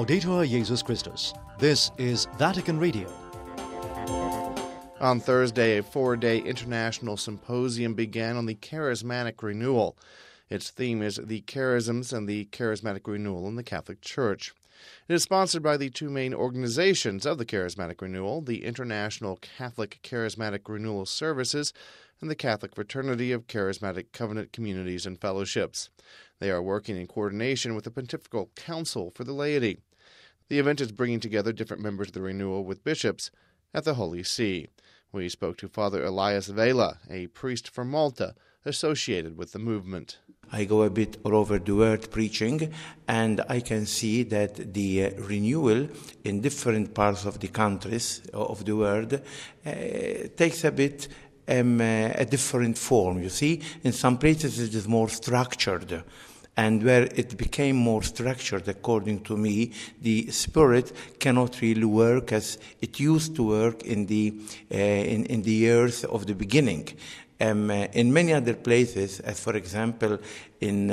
Laudetur Jesus Christus. This is Vatican Radio. On Thursday, a 4-day international symposium began on the charismatic renewal. Its theme is the charisms and the charismatic renewal in the Catholic Church. It is sponsored by the two main organizations of the charismatic renewal, the International Catholic Charismatic Renewal Services and the Catholic Fraternity of Charismatic Covenant Communities and Fellowships. They are working in coordination with the Pontifical Council for the Laity. The event is bringing together different members of the renewal with bishops at the Holy See. We spoke to Father Elias Vela, a priest from Malta associated with the movement. I go a bit all over the world preaching, and I can see that the renewal in different parts of the countries of the world takes a bit a different form. You see, in some places it is more structured. And where it became more structured, according to me, the Spirit cannot really work as it used to work in the years of the beginning. In many other places, as for example in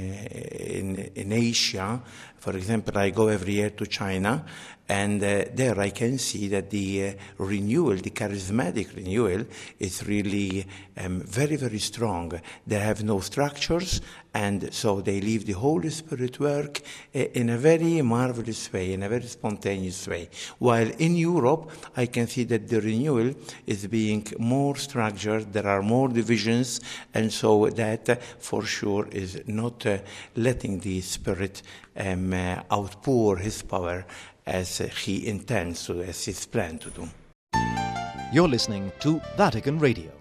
Asia, for example, I go every year to China, and there I can see that the renewal, the charismatic renewal, is really very, very strong. They have no structures, and so they leave the Holy Spirit work in a very marvelous way, in a very spontaneous way. While in Europe, I can see that the renewal is being more structured, there are more divisions, and so that for sure is not letting the Spirit outpour his power as he intends to, as he's planned to do. You're listening to Vatican Radio.